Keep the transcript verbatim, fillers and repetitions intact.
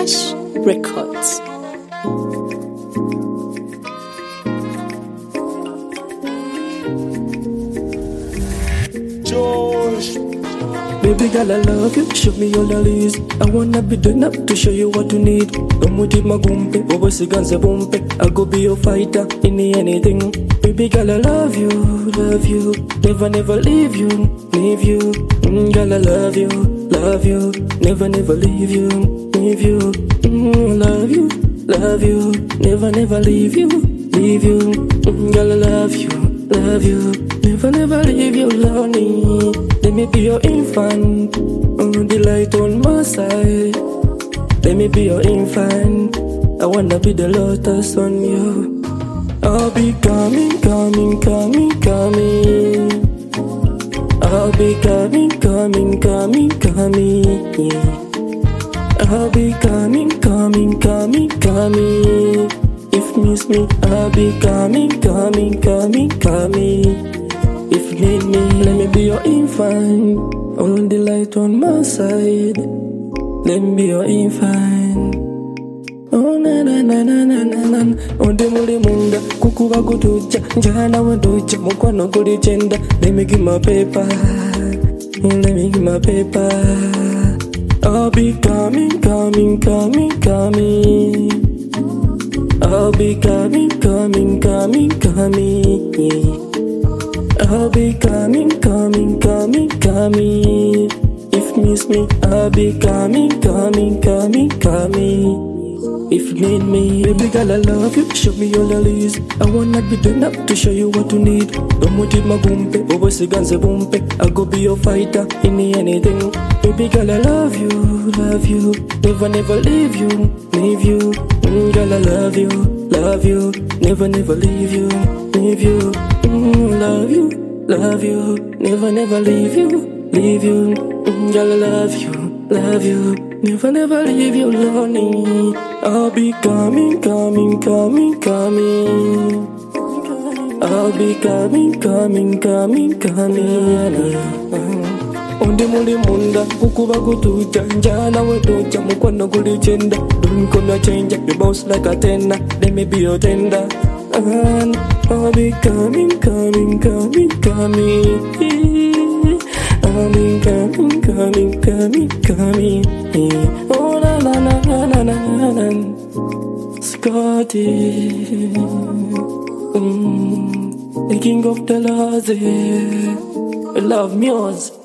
Fresh Records. Josh. Baby girl, I love you, show me all the leads. I wanna be the nap to show you what you need. Omuti magumpe, obosiganze bumpe. I go be your fighter in anything. Baby girl, I love you, love you. Never, never leave you, leave you. Mm, girl, I love you, love you. Never, never leave you, leave you. Mm, love you, love you. Never, never leave you, leave you. Mm, girl, I love you, love you. Never, never leave you lonely. Let me be your infant, oh, the light on my side. Let me be your infant. I wanna be the lotus on you. I'll be coming, coming, coming, coming. I'll be coming, coming, coming, coming. Yeah. I'll be coming, coming, coming, coming. If miss me, I'll be coming, coming, coming, coming. If you need me, let me be your infant. All the light on my side. Let me be your infant. Oh na na na na na na na. Onde muli munda kukuba kutuja njana wandoja mukwano kuli chenda. Let me give my paper. Let me give my paper. I'll be coming, coming, coming, coming. I'll be coming, coming, coming, coming. Yeah. I'll be coming, coming, coming, coming. If miss me, I'll be coming, coming, coming, coming. If you need me, baby girl, I love you. Show me all the leads. I wanna be the nap to show you what you need. Omuti magumpe, obosiganze bumpe. I go be your fighter in anything. Baby girl, I love you, love you. Never, never leave you, leave you. Mm, girl, I love you, love you. Never, never leave you, leave you. Mm, love you, love you. Never, never leave you, leave you. Mm, girl, I love you, love you. Never, never leave you lonely. I'll be coming, coming, coming, coming. I'll be coming, coming, coming, coming. Onde muli munda kukuba kutuja njana wedoja mukwano kuli chenda. Don't come here change, you bounce like a tenner. Let me be your tender. And I'll be coming, coming, coming, coming. I'll be coming, coming, coming, coming. Oh na na na na na na na. Scotty, mm, the king of the laws. Love me yours.